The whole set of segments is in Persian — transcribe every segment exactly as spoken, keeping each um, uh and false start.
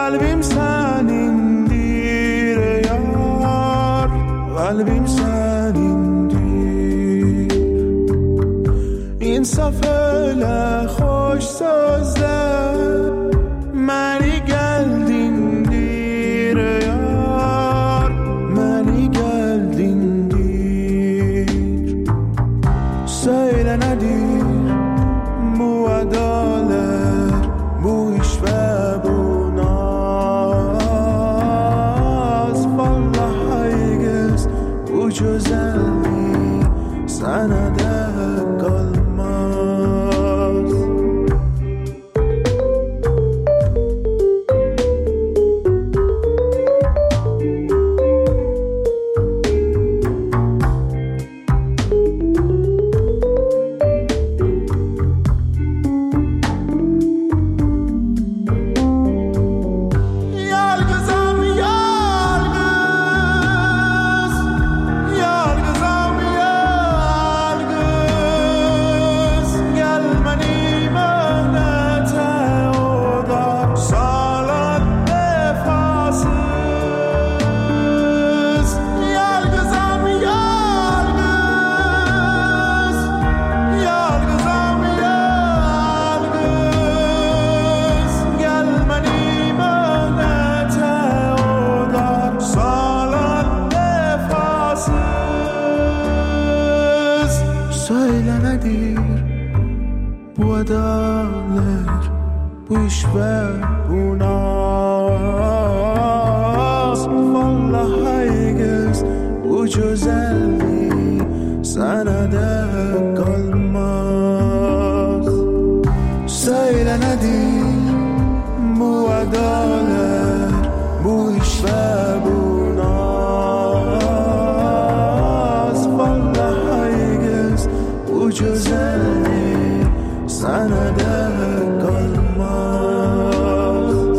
Kalbim senindir yar, kalbim senindir. İnsaf öyle hoş sözler, məni gəldindir yar, məni gəldindir. Söyle nedir bu adalet, bu iş ve bu naz. Vallahi kız bu güzellik sana da kalmaz. Söyle nedir bu adalet, bu iş ve bu naz. Vallahi kız bu güzellik sana da kalmaz. Söyle nedir bu adalet, bu iş ve bu naz. Vallahi kız bu güzellik sana da kalmaz.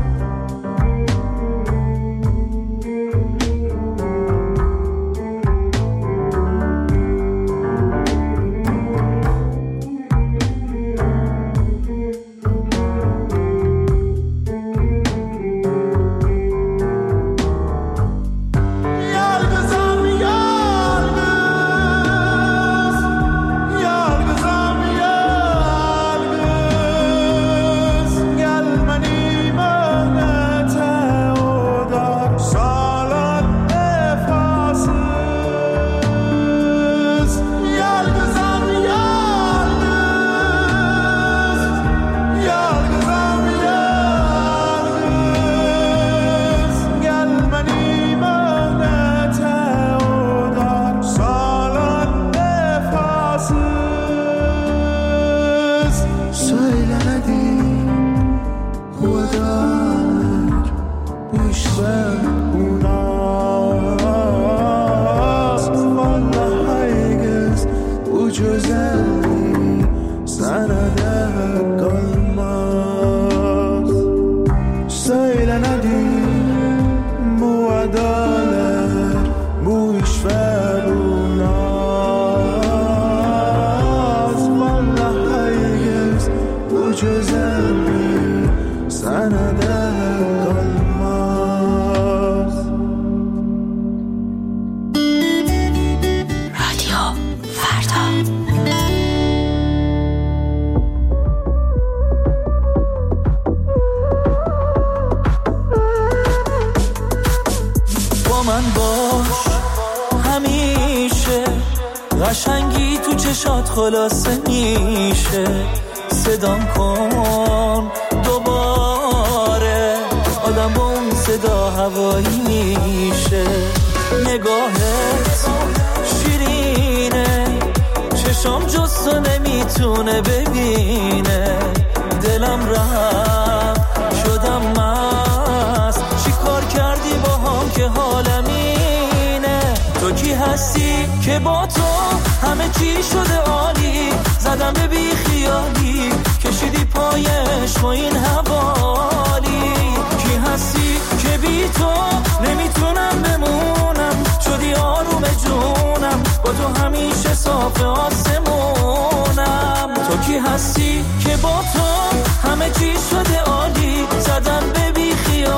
قشنگی تو چشات خلاصه میشه، صدام کن دوباره، آدم با اون صدا هوایی میشه. نگاهت شیرینه، چشام جستو نمیتونه ببینه، دلم رفت شدم مست، چی کار کردی با هم که حالم اینه؟ تو کی هستی که با تو همه چی شده عالی، زدم به بی خیالی، کشیدی پایش با این حوالی. کی هستی که بی تو نمیتونم بمونم، شدی آروم جونم، با تو همیشه صاف آسمونم. تو کی هستی که با تو همه چی شده عالی، زدم به بی خیالی،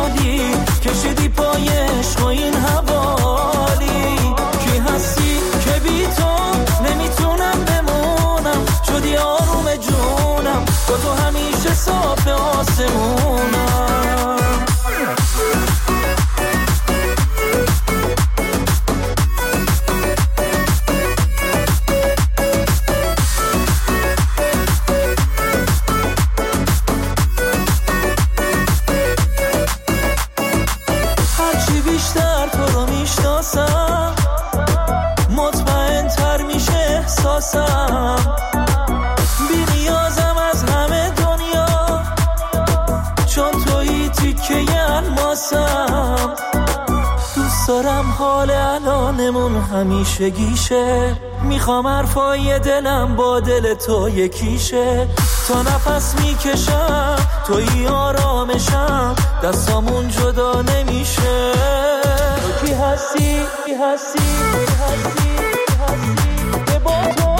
توی تیکه الماسم. دوست دارم حال الانمون همیشه گیشه، میخوام حرفای دلم با دل تو یکیشه. تا نفس میکشم توی آرامشم، دستامون جدا نمیشه. تو کی هستی کی هستی کی هستی کی هستی که با تو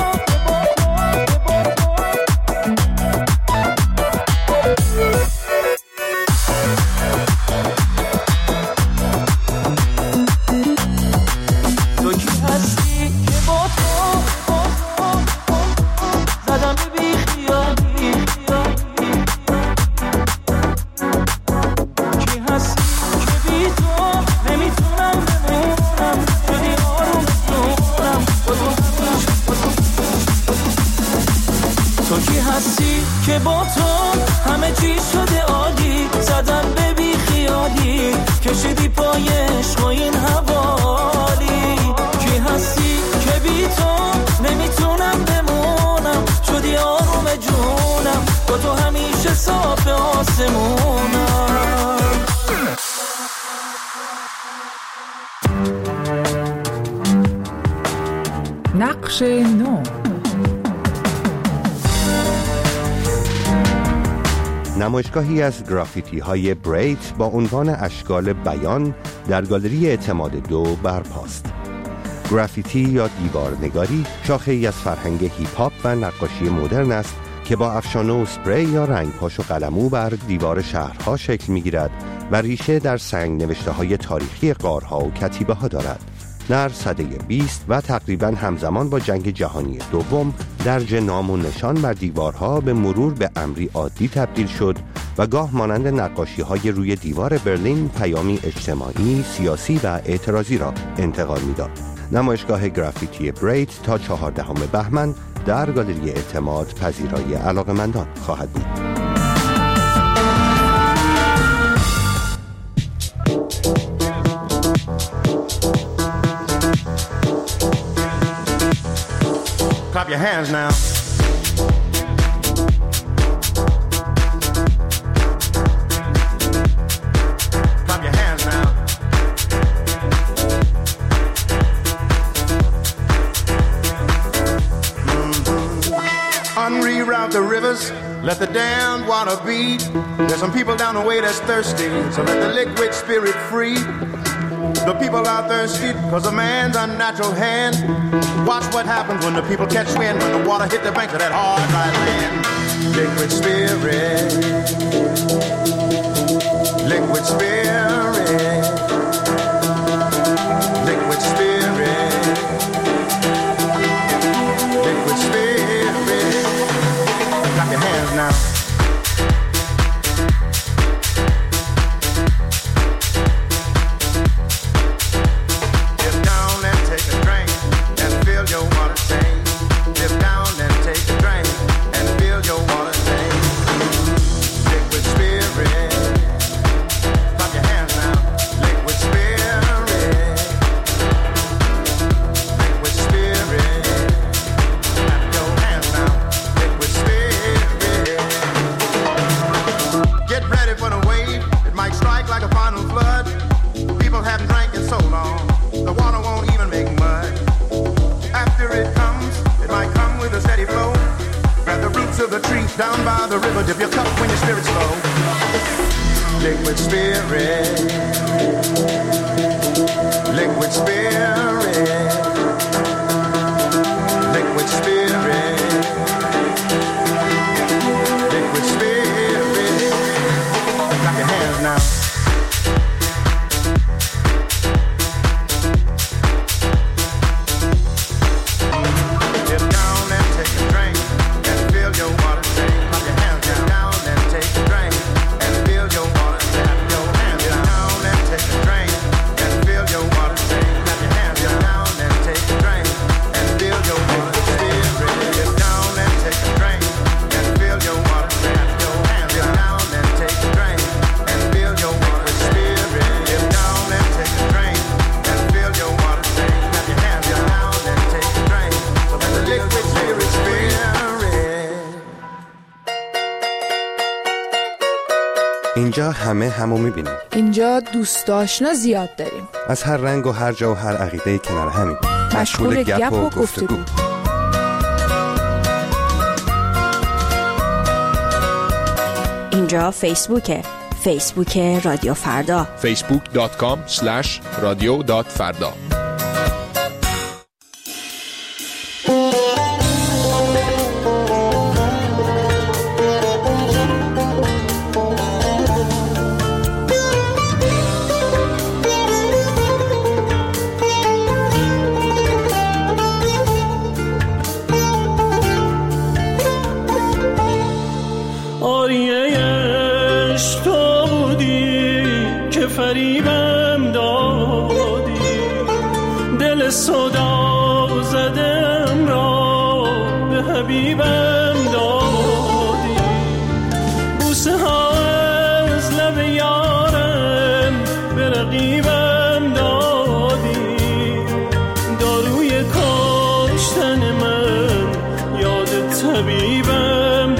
که با تو همه چی شده عالی، زدم به بی خیالی، کشیدی پای عشق و این حوالی. کی هستی که بی تو نمیتونم بمونم، شدی آروم جونم، با تو همیشه صاف آسمونم. نقش نو. نمایشگاهی از گرافیتی های بریت با عنوان اشکال بیان در گالری اعتماد دو برپاست. گرافیتی یا دیوارنگاری شاخه‌ای از فرهنگ هیپ هاپ و نقاشی مدرن است که با افشانه و اسپری یا رنگپاش و قلمو بر دیوار شهرها شکل می‌گیرد و ریشه در سنگ نوشته‌های تاریخی غارها و کتیبه ها دارد. در سده بیست و تقریباً همزمان با جنگ جهانی دوم درج نام و نشان بر دیوارها به مرور به امری عادی تبدیل شد و گاه مانند نقاشی‌های روی دیوار برلین پیامی اجتماعی، سیاسی و اعتراضی را انتقال می‌داد. نمایشگاه گرافیتی بریت تا چهاردهم بهمن در گالری اعتماد پذیرای علاقه‌مندان خواهد بود. Clap your hands now. Clap your hands now. Mm-hmm. Unreroute the rivers, let the damned water beat. There's some people down the way that's thirsty, so let the liquid spirit free. The people are thirsty because of man's unnatural hand. Watch what happens when the people catch wind, when the water hit the banks of that hard, dry land. Liquid spirit, liquid spirit, liquid spirit, liquid spirit. Clap your hands now. Down by the river, dip your cup when your spirit's low. Liquid spirit, liquid spirit, liquid spirit, liquid spirit. Clap your hands now. Clap your hands. همه همو میبینیم. اینجا دوست آشنا زیاد داریم. از هر رنگ و هر جا و هر عقیده کنار همین. مشغول گپ و گفتگو. اینجا فیسبوکه. فیسبوک رادیو فردا. فیسبوک دات کام اسلش رادیو دات فردا. فریبم دادی دل صدا زدم را به حبیبم دادی بوسه ها از لب یارم به رقیبم دادی داروی کشتن من یاد طبیبم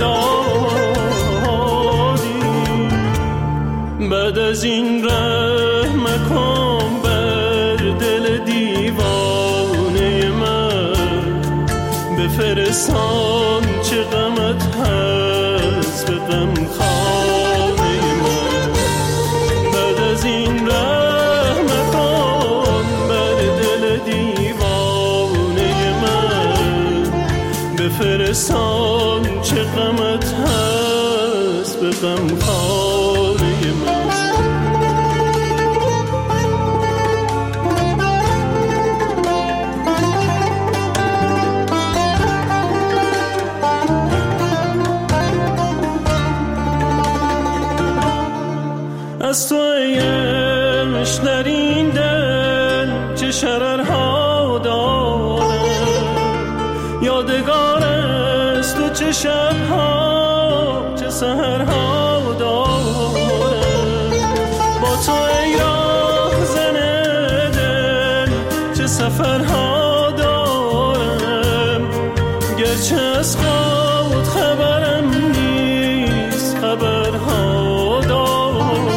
دادی بعد از این رحم کن بر دل دیوانه من بفرستان چه غمت هست به غم خانه من بعد از این رحم کن بر دل دیوانه من بفرستان چه غمت هست به غم خانه من از تو ایش در این دل چه شررها دارم یادگار است و چه شبها چه سحرها دارم با تو ای راه زن دل چه سفرها دارم گرچه از خود خبرم نیست خبرها دارم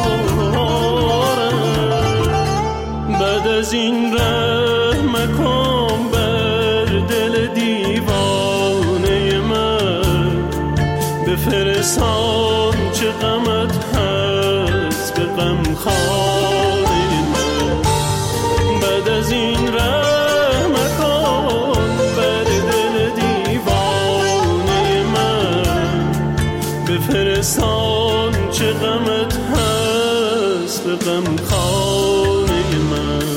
از این رحم کن بر دل دیوانه من بفرستان چه غمت هست به غم خانه من بعد از این رحم کن بر دل دیوانه من بفرستان چه غمت هست به غم خانه من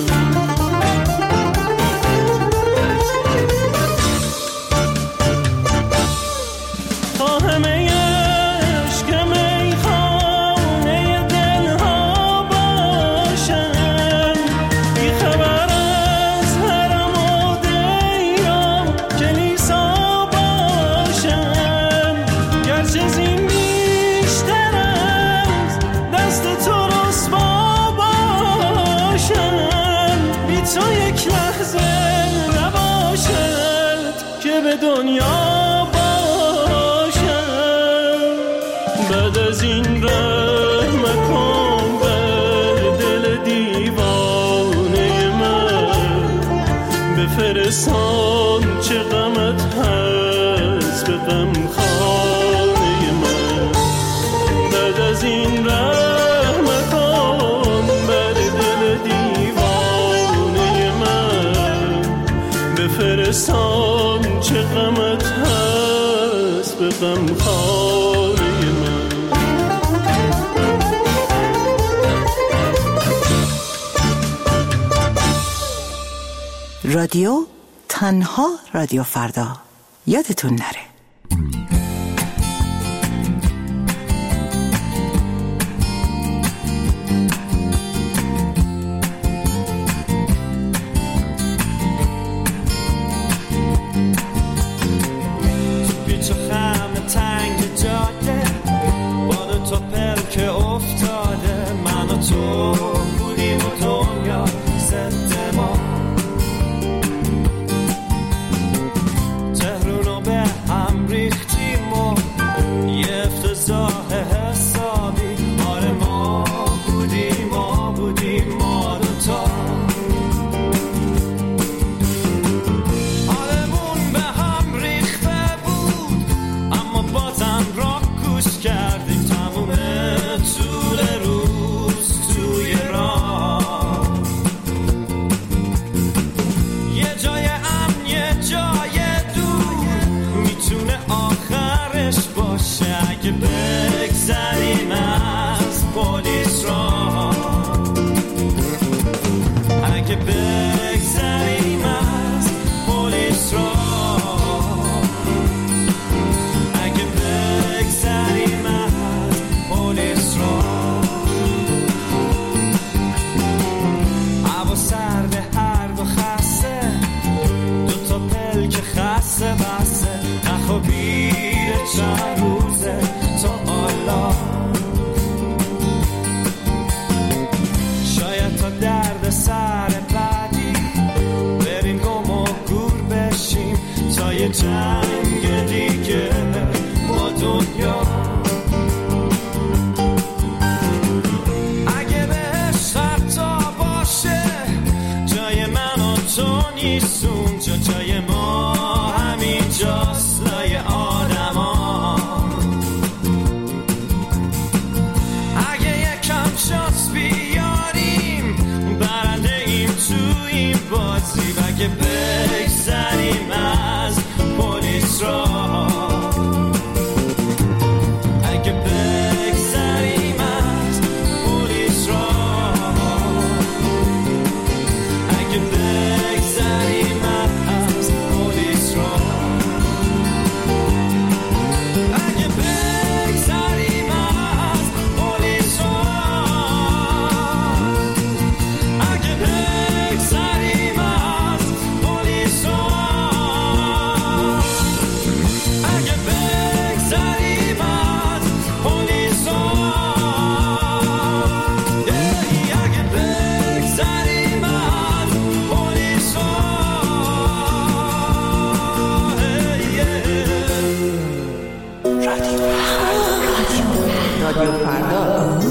دنیا باشم بعد از این رحم کن بر دل دیوانه من بفرستان چه غمت هست به غم خانه من بعد از این رحم کن بر دل دیوانه من بفرستان چه غمت هست به غم خانه من رادیو تنها رادیو فردا یادتون نره. تهرون رو به نیستون جا جای ما همین جاست لای آدم ها. اگه یکم شانس بیاریم برنده ایم تو این بازی و اگه بگذریم از پلیس را، اگه بگذریم از پلیس را، اگه بگذریم از پلیس را، اگه بگذریم از پلیس را، اگه بگذریم از پلیس را، اگه بگذریم از پلیس را، اگه بگذریم از پلیس را. رادیو فردا.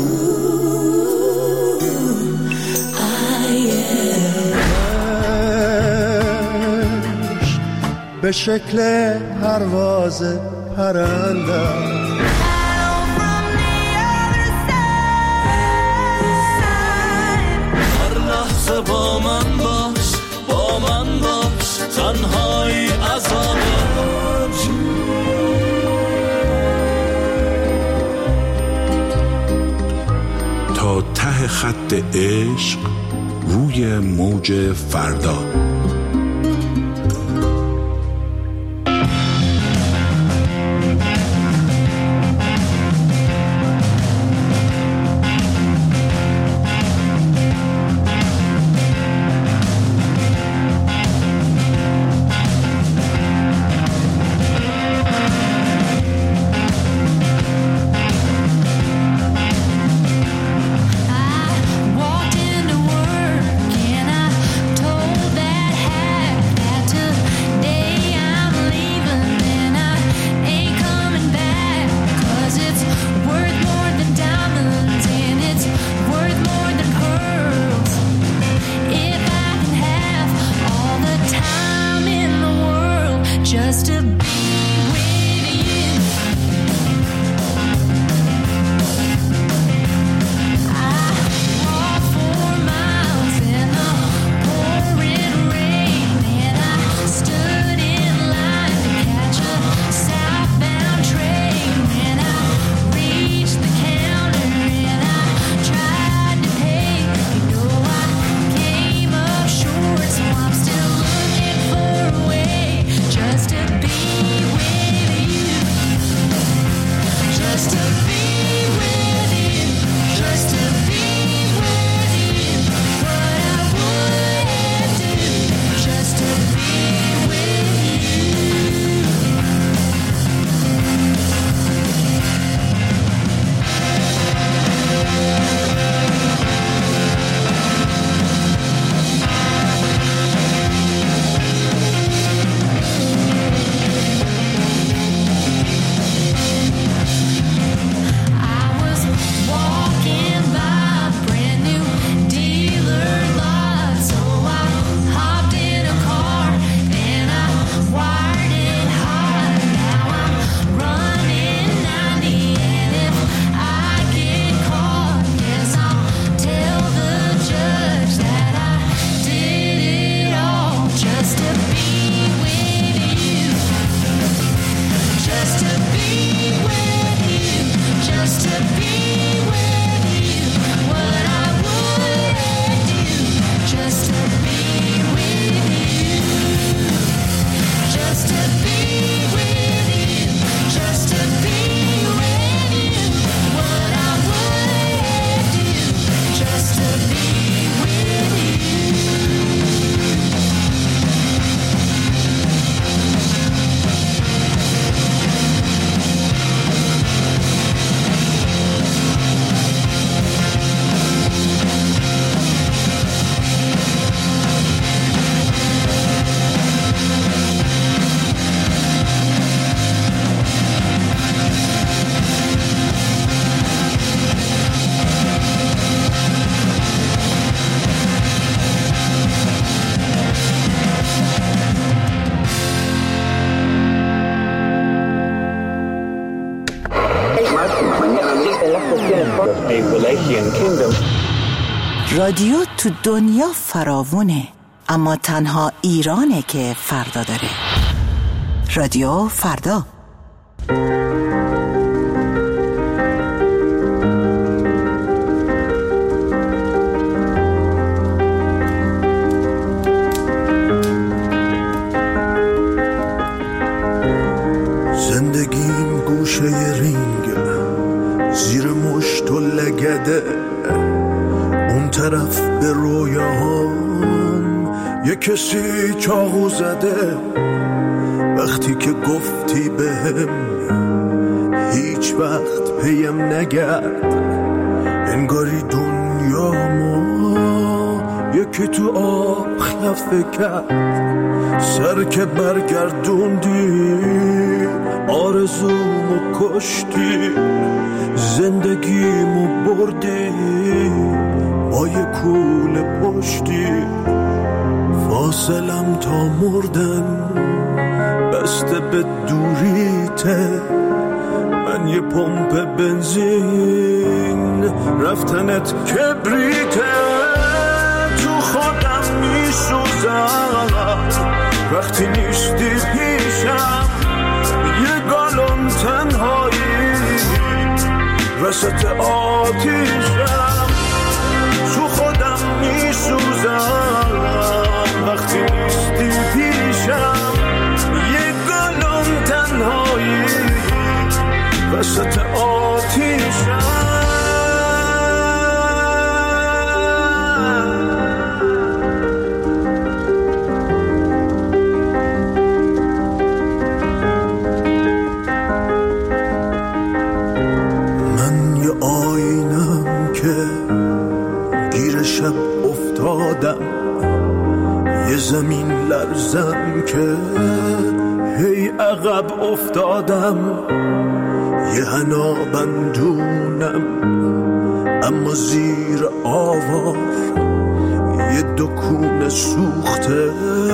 به شکل پرواز پرنده هر لحظه با من باش، با من باش، تنهایی عذابه. تا ته خط عشق روی موج فردا. Walked into work and I told that رادیو تو دنیا فراوونه، اما تنها ایرانه که فردا داره. رادیو فردا. زندگیم گوشه رینگ، زیر مشت و لگده، اون طرف به رویاهام یه کسی چاقو زده. وقتی که گفتی بهم هیچ وقت پیم نگرد، انگاری دنیامو یکی تو آب خفه کرد. سر که برگردوندی آرزومو کشتی، زندگیمو بردی با یه کوله پشتی. فاصلم تا مردن بسته به دوریته، من یه پمپ بنزین رفتنت کبریته. تو خودم میسوزم وقتی نیستی پیشم، یه گالون تنهایی وسط آتیشم. تو خودم میسوزم وقتی نیستی پیشم، یه گالون تنهایی وسط آتیشم. شب افتادم یه زمین لرزم که هی عقب افتادم. یه حنا بندونم اما زیر آوار یه دکون سوخته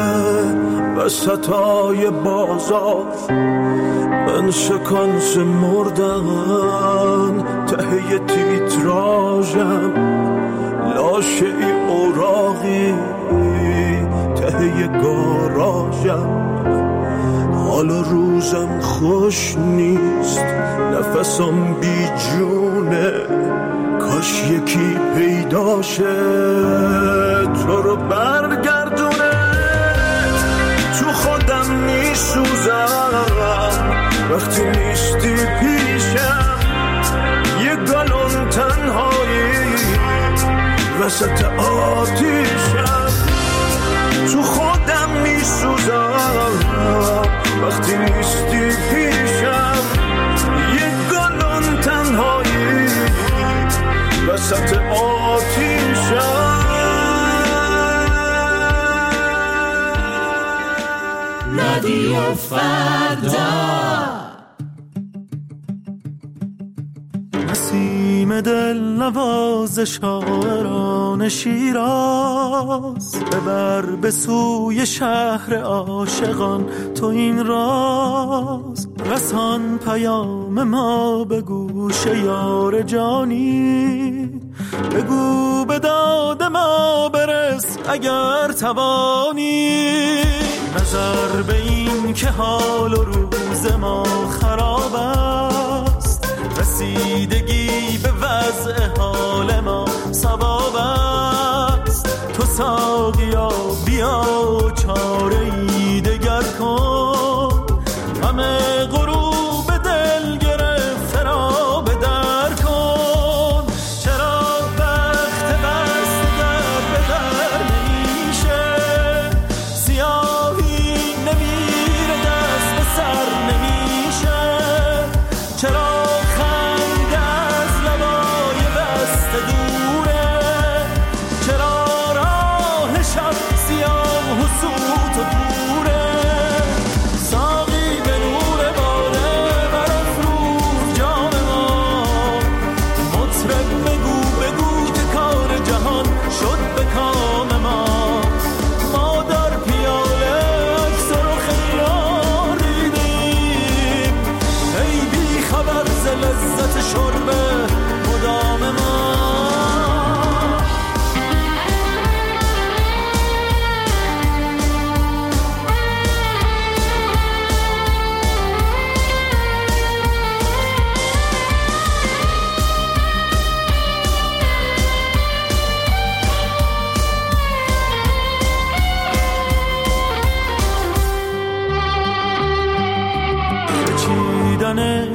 وسطای بازار. من شکانس مردن ته تیتراژم، لاشه ای اوراقی ته گاراژم. حالا روزم خوش نیست، نفسم بی جونه، کاش یکی پیداشه تو رو برگردونه. تو خودم میسوزم وقتی نیستی پیشم، یه گالون تنهایی وسط آتیشم. تو خودم میسوزم وقتی نیستی پیشم، یه گالون تنهایی وسط آتیشم. رادیو فردا. نسیم دل نواز شاعران شیراز، ببر به سوی شهر عاشقان تو این راز. رسان پیام ما به گوش یار جانی، بگو به داد ما برس اگر توانی. نظر به این که حال و روز ما خراب است، رسیدگی به وضع حال ما ثواب است. تو ساقیا بیا چاره ای دگر کن، همه غروب دل گرفته را به در کن. چرا وقت بست در به در نمیشه، سیاهی نمیره دست به سر نمیشه. چرا سیاه و سوت و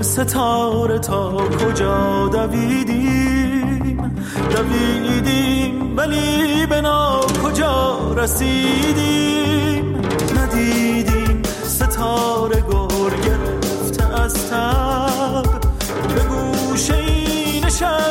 ستاره تا کجا دویدیم دویدیم ولی به نا کجا رسیدیم ندیدیم ستاره گر گرفته از تب به گوشه این شب